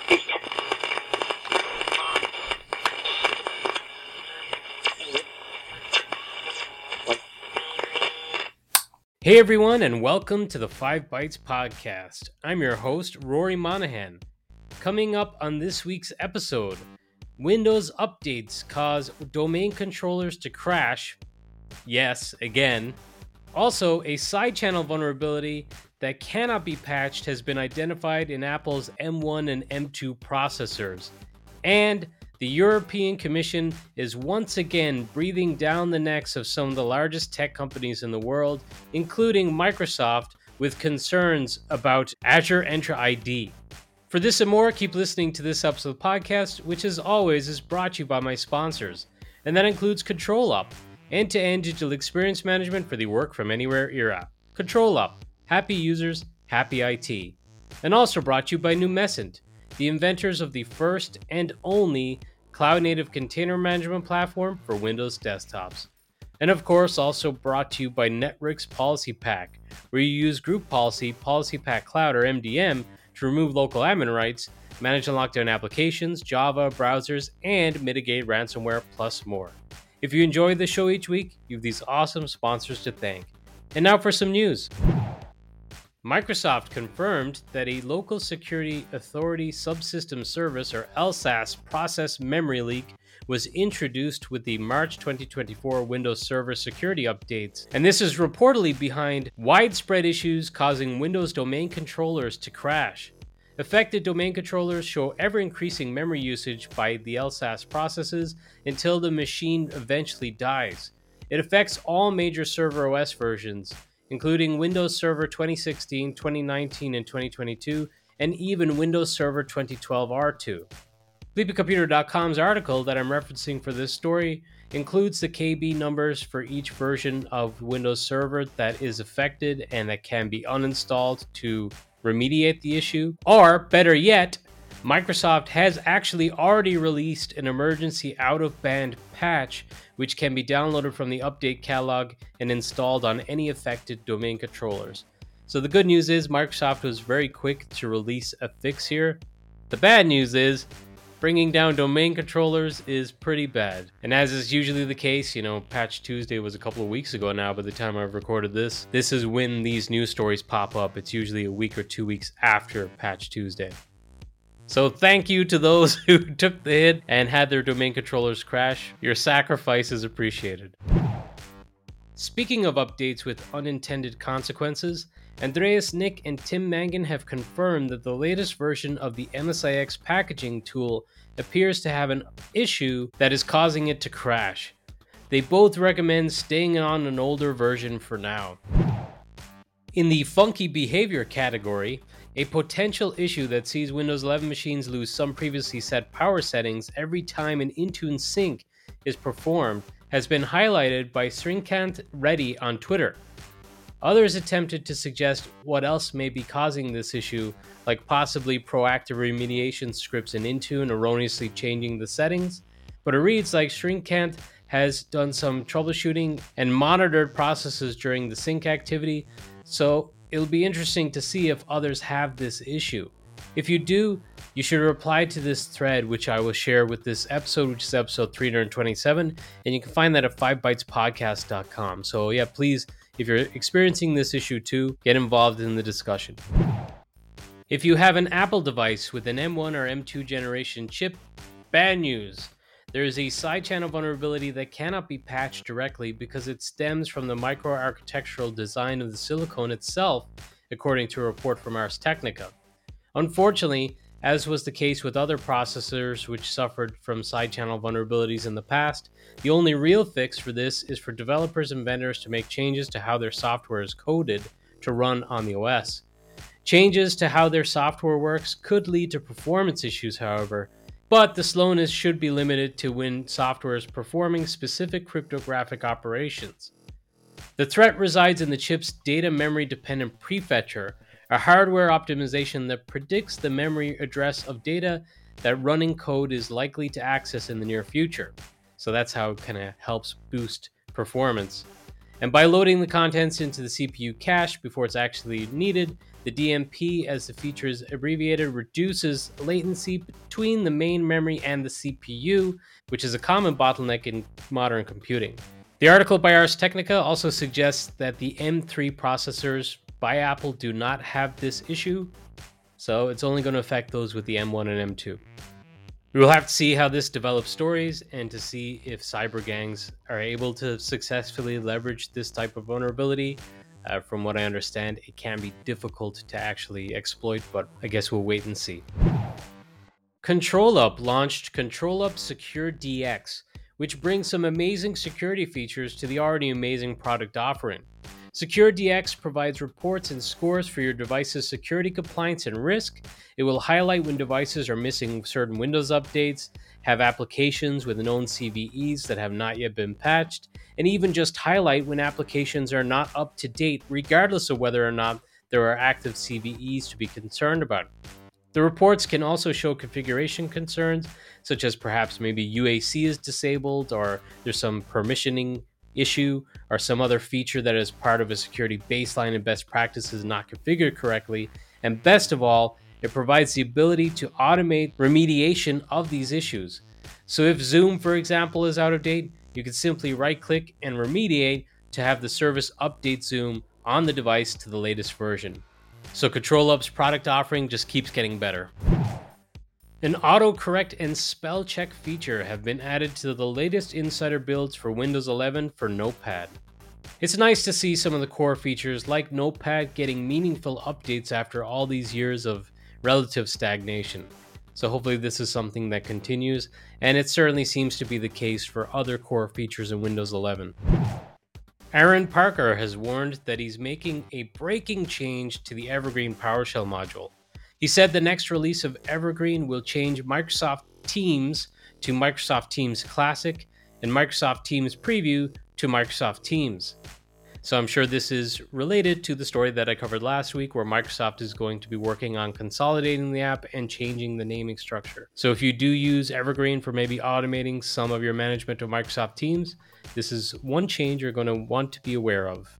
Hey everyone, and welcome to the 5 Bytes Podcast. I'm your host, Rory Monahan. Coming up on this week's episode, Windows updates cause domain controllers to crash. Yes, again. Also, a side channel vulnerability that cannot be patched has been identified in Apple's M1 and M2 processors. And the European Commission is once again breathing down the necks of some of the largest tech companies in the world, including Microsoft, with concerns about Azure Entra ID. For this and more, keep listening to this episode of the podcast, which as always is brought to you by my sponsors. And that includes ControlUp, end-to-end digital experience management for the work from anywhere era. ControlUp, happy users, happy IT. And also brought to you by Numescent, the inventors of the first and only cloud-native container management platform for Windows desktops. And of course, also brought to you by Network's Policy Pack, where you use Group Policy, Policy Pack Cloud, or MDM, to remove local admin rights, manage and lock down applications, Java, browsers, and mitigate ransomware, plus more. If you enjoy the show each week, you have these awesome sponsors to thank. And now for some news. Microsoft confirmed that a Local Security Authority Subsystem Service, or LSAS, process memory leak was introduced with the March 2024 Windows Server security updates, and this is reportedly behind widespread issues causing Windows domain controllers to crash. Affected domain controllers show ever-increasing memory usage by the LSAS processes until the machine eventually dies. It affects all major Server OS versions, including Windows Server 2016, 2019, and 2022, and even Windows Server 2012 R2. SleepyComputer.com's article that I'm referencing for this story includes the KB numbers for each version of Windows Server that is affected and that can be uninstalled to remediate the issue. Or, better yet, Microsoft has actually already released an emergency out-of-band patch which can be downloaded from the update catalog and installed on any affected domain controllers. So the good news is Microsoft was very quick to release a fix here. The bad news is bringing down domain controllers is pretty bad. And as is usually the case, Patch Tuesday was a couple of weeks ago now by the time I've recorded this. This is when these news stories pop up. It's usually a week or 2 weeks after Patch Tuesday. So thank you to those who took the hit and had their domain controllers crash. Your sacrifice is appreciated. Speaking of updates with unintended consequences, Andreas Nick and Tim Mangan have confirmed that the latest version of the MSIX packaging tool appears to have an issue that is causing it to crash. They both recommend staying on an older version for now. In the funky behavior category, a potential issue that sees Windows 11 machines lose some previously set power settings every time an Intune sync is performed has been highlighted by Srikanth Reddy on Twitter. Others attempted to suggest what else may be causing this issue, like possibly proactive remediation scripts in Intune erroneously changing the settings, but it reads like Srikanth has done some troubleshooting and monitored processes during the sync activity, so it'll be interesting to see if others have this issue. If you do, you should reply to this thread, which I will share with this episode, which is episode 327, and you can find that at 5bytespodcast.com. So yeah, please, if you're experiencing this issue too, get involved in the discussion. If you have an Apple device with an M1 or M2 generation chip, bad news. There is a side channel vulnerability that cannot be patched directly because it stems from the microarchitectural design of the silicon itself, according to a report from Ars Technica. Unfortunately, as was the case with other processors which suffered from side channel vulnerabilities in the past, the only real fix for this is for developers and vendors to make changes to how their software is coded to run on the OS. Changes to how their software works could lead to performance issues, however, but the slowness should be limited to when software is performing specific cryptographic operations. The threat resides in the chip's data memory dependent prefetcher, a hardware optimization that predicts the memory address of data that running code is likely to access in the near future. So that's how it kind of helps boost performance. And by loading the contents into the CPU cache before it's actually needed, the DMP, as the feature is abbreviated, reduces latency between the main memory and the CPU, which is a common bottleneck in modern computing. The article by Ars Technica also suggests that the M3 processors by Apple do not have this issue, so it's only going to affect those with the M1 and M2. We will have to see how this develops stories and to see if cyber gangs are able to successfully leverage this type of vulnerability. From what I understand, it can be difficult to actually exploit, but I guess we'll wait and see. ControlUp launched ControlUp Secure DX, which brings some amazing security features to the already amazing product offering. Secure DX provides reports and scores for your device's security compliance and risk. It will highlight when devices are missing certain Windows updates, have applications with known CVEs that have not yet been patched, and even just highlight when applications are not up to date, regardless of whether or not there are active CVEs to be concerned about. The reports can also show configuration concerns, such as perhaps maybe UAC is disabled, or there's some permissioning issue, or some other feature that is part of a security baseline and best practices not configured correctly. And best of all, it provides the ability to automate remediation of these issues. So if Zoom, for example, is out of date, you can simply right-click and remediate to have the service update Zoom on the device to the latest version. So ControlUp's product offering just keeps getting better. An autocorrect and spell check feature have been added to the latest insider builds for Windows 11 for Notepad. It's nice to see some of the core features like Notepad getting meaningful updates after all these years of relative stagnation. So hopefully this is something that continues, and it certainly seems to be the case for other core features in Windows 11. Aaron Parker has warned that he's making a breaking change to the Evergreen PowerShell module. He said the next release of Evergreen will change Microsoft Teams to Microsoft Teams Classic and Microsoft Teams Preview to Microsoft Teams. So I'm sure this is related to the story that I covered last week, where Microsoft is going to be working on consolidating the app and changing the naming structure. So if you do use Evergreen for maybe automating some of your management of Microsoft Teams, this is one change you're going to want to be aware of.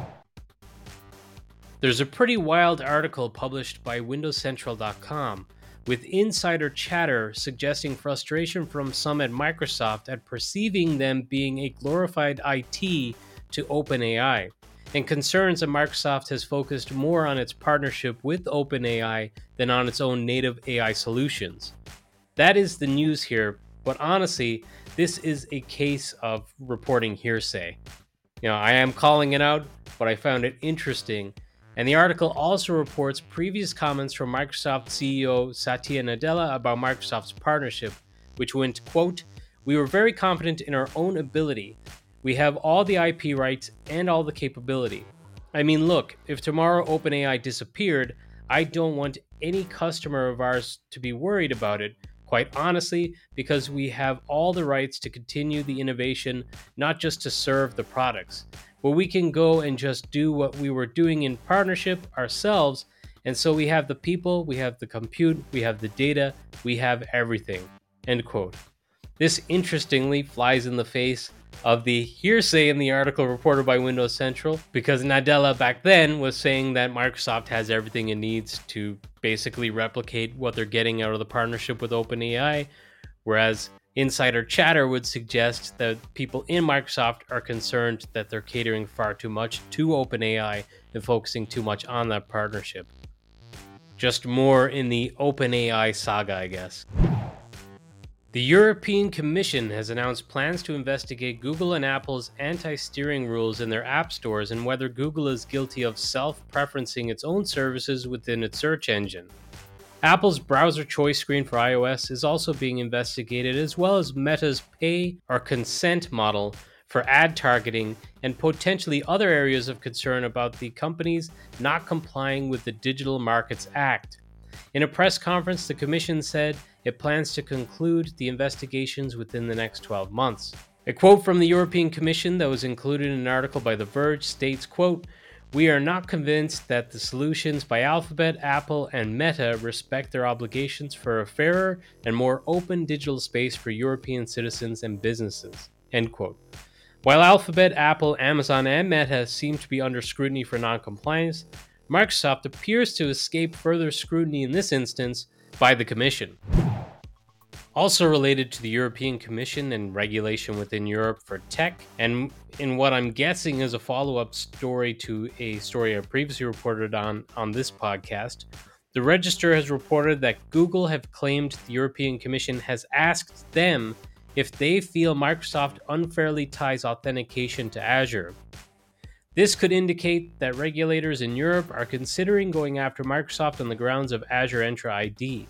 There's a pretty wild article published by WindowsCentral.com with insider chatter suggesting frustration from some at Microsoft at perceiving them being a glorified IT to OpenAI, and concerns that Microsoft has focused more on its partnership with OpenAI than on its own native AI solutions. That is the news here, but honestly, this is a case of reporting hearsay. I am calling it out, but I found it interesting. And the article also reports previous comments from Microsoft CEO Satya Nadella about Microsoft's partnership, which went, quote, "We were very confident in our own ability. We have all the IP rights and all the capability. I mean, look, if tomorrow OpenAI disappeared, I don't want any customer of ours to be worried about it, quite honestly, because we have all the rights to continue the innovation, not just to serve the products. But we can go and just do what we were doing in partnership ourselves, and so we have the people, we have the compute, we have the data, we have everything." End quote. This interestingly flies in the face of the hearsay in the article reported by Windows Central, because Nadella back then was saying that Microsoft has everything it needs to basically replicate what they're getting out of the partnership with OpenAI, whereas insider chatter would suggest that people in Microsoft are concerned that they're catering far too much to OpenAI and focusing too much on that partnership. Just more in the OpenAI saga, I guess. The European Commission has announced plans to investigate Google and Apple's anti-steering rules in their app stores and whether Google is guilty of self-preferencing its own services within its search engine. Apple's browser choice screen for iOS is also being investigated, as well as Meta's pay or consent model for ad targeting and potentially other areas of concern about the companies not complying with the Digital Markets Act. In a press conference, the Commission said it plans to conclude the investigations within the next 12 months. A quote from the European Commission that was included in an article by The Verge states, quote, "We are not convinced that the solutions by Alphabet, Apple, and Meta respect their obligations for a fairer and more open digital space for European citizens and businesses." End quote. While Alphabet, Apple, Amazon, and Meta seem to be under scrutiny for non-compliance, Microsoft appears to escape further scrutiny in this instance by the Commission. Also related to the European Commission and regulation within Europe for tech, and in what I'm guessing is a follow-up story to a story I previously reported on this podcast, the Register has reported that Google have claimed the European Commission has asked them if they feel Microsoft unfairly ties authentication to Azure. This could indicate that regulators in Europe are considering going after Microsoft on the grounds of Azure Entra ID.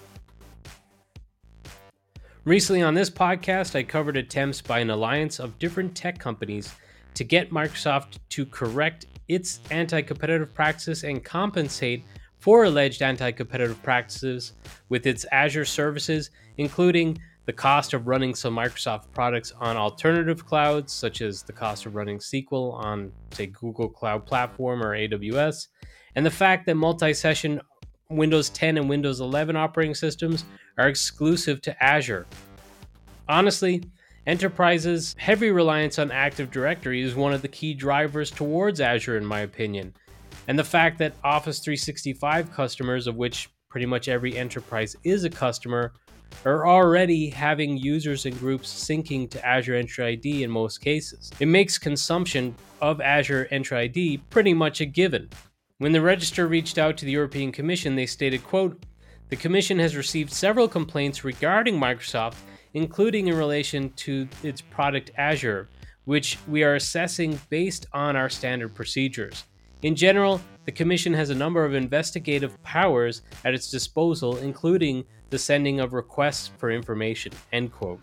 Recently on this podcast, I covered attempts by an alliance of different tech companies to get Microsoft to correct its anti-competitive practices and compensate for alleged anti-competitive practices with its Azure services, including the cost of running some Microsoft products on alternative clouds, such as the cost of running SQL on, say, Google Cloud Platform or AWS, and the fact that multi-session Windows 10 and Windows 11 operating systems are exclusive to Azure. Honestly, enterprises' heavy reliance on Active Directory is one of the key drivers towards Azure, in my opinion. And the fact that Office 365 customers, of which pretty much every enterprise is a customer, are already having users and groups syncing to Azure Entra ID in most cases. It makes consumption of Azure Entra ID pretty much a given. When the Register reached out to the European Commission, they stated, quote, "The Commission has received several complaints regarding Microsoft, including in relation to its product Azure, which we are assessing based on our standard procedures. In general, the Commission has a number of investigative powers at its disposal, including the sending of requests for information," end quote.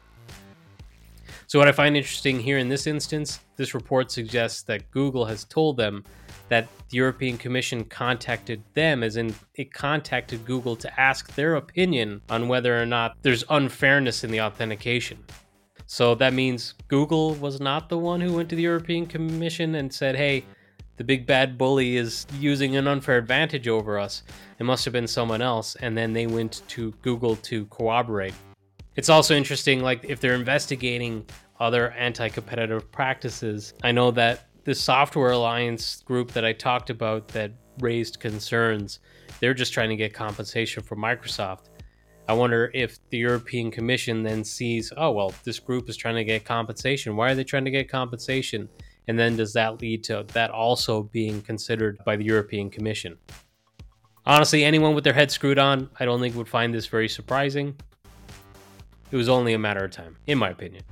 So what I find interesting here in this instance, this report suggests that Google has told them that the European Commission contacted them, as in it contacted Google to ask their opinion on whether or not there's unfairness in the authentication. So that means Google was not the one who went to the European Commission and said, hey, the big bad bully is using an unfair advantage over us. It must have been someone else. And then they went to Google to corroborate. It's also interesting, like if they're investigating other anti-competitive practices, I know that the Software Alliance group that I talked about that raised concerns, they're just trying to get compensation from Microsoft. I wonder if the European Commission then sees, oh, well, this group is trying to get compensation. Why are they trying to get compensation? And then does that lead to that also being considered by the European Commission? Honestly, anyone with their head screwed on, I don't think would find this very surprising. It was only a matter of time, in my opinion.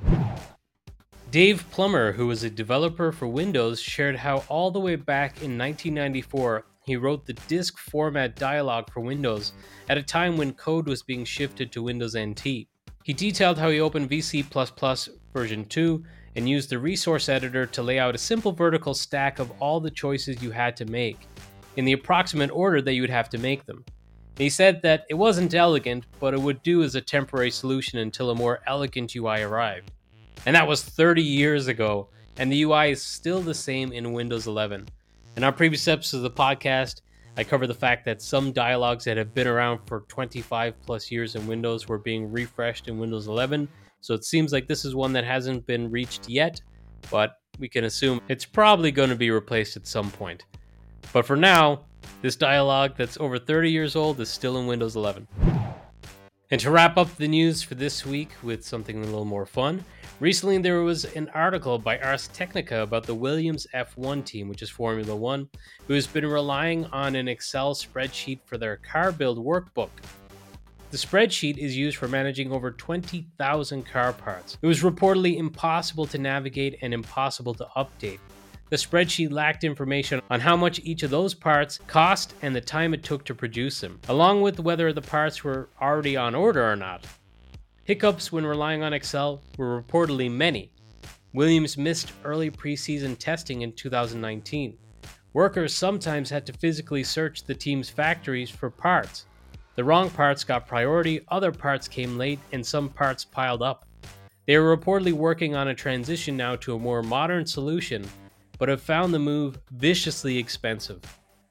Dave Plummer, who was a developer for Windows, shared how all the way back in 1994, he wrote the disk format dialog for Windows at a time when code was being shifted to Windows NT. He detailed how he opened VC++ version 2 and used the resource editor to lay out a simple vertical stack of all the choices you had to make, in the approximate order that you would have to make them. And he said that it wasn't elegant, but it would do as a temporary solution until a more elegant UI arrived. And that was 30 years ago, and the UI is still the same in Windows 11. In our previous episodes of the podcast, I covered the fact that some dialogues that have been around for 25 plus years in Windows were being refreshed in Windows 11, so it seems like this is one that hasn't been reached yet, but we can assume it's probably going to be replaced at some point. But for now, this dialogue that's over 30 years old is still in Windows 11. And to wrap up the news for this week with something a little more fun, recently there was an article by Ars Technica about the Williams F1 team, which is Formula One, who has been relying on an Excel spreadsheet for their car build workbook. The spreadsheet is used for managing over 20,000 car parts. It was reportedly impossible to navigate and impossible to update. The spreadsheet lacked information on how much each of those parts cost and the time it took to produce them, along with whether the parts were already on order or not. Hiccups when relying on Excel were reportedly many. Williams missed early preseason testing in 2019. Workers sometimes had to physically search the team's factories for parts. The wrong parts got priority, other parts came late, and some parts piled up. They are reportedly working on a transition now to a more modern solution, but have found the move viciously expensive.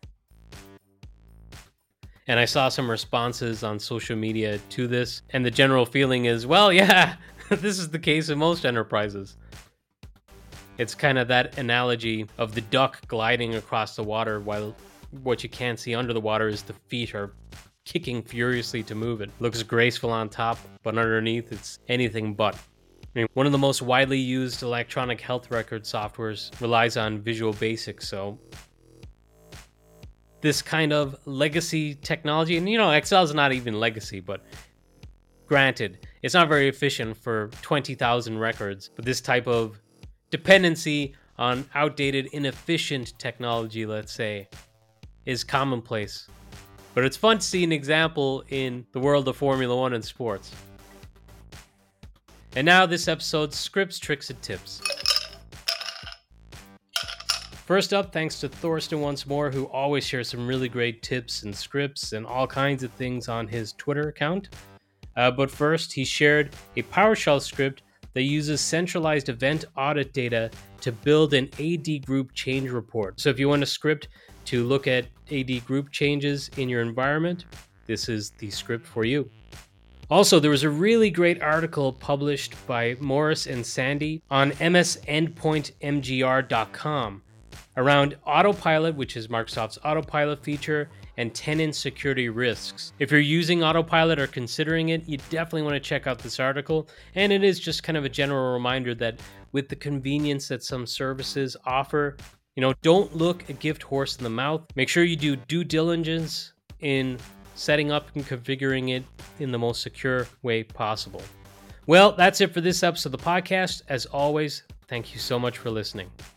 And I saw some responses on social media to this, and the general feeling is, well, yeah, this is the case in most enterprises. It's kind of that analogy of the duck gliding across the water while what you can't see under the water is the feet are kicking furiously to move it. Looks graceful on top, but underneath it's anything but. I mean, one of the most widely used electronic health record softwares relies on Visual Basic, so this kind of legacy technology, and Excel is not even legacy, but granted, it's not very efficient for 20,000 records, but this type of dependency on outdated, inefficient technology, let's say, is commonplace. But it's fun to see an example in the world of Formula One and sports. And now this episode's scripts, tricks, and tips. First up, thanks to Thorsten once more, who always shares some really great tips and scripts and all kinds of things on his Twitter account. But first, he shared a PowerShell script that uses centralized event audit data to build an AD group change report. So if you want a script to look at AD group changes in your environment, this is the script for you. Also, there was a really great article published by Morris and Sandy on msendpointmgr.com around Autopilot, which is Microsoft's Autopilot feature, and tenant security risks. If you're using Autopilot or considering it, you definitely want to check out this article. And it is just kind of a general reminder that with the convenience that some services offer, don't look a gift horse in the mouth. Make sure you do due diligence in setting up and configuring it in the most secure way possible. Well, that's it for this episode of the podcast. As always, thank you so much for listening.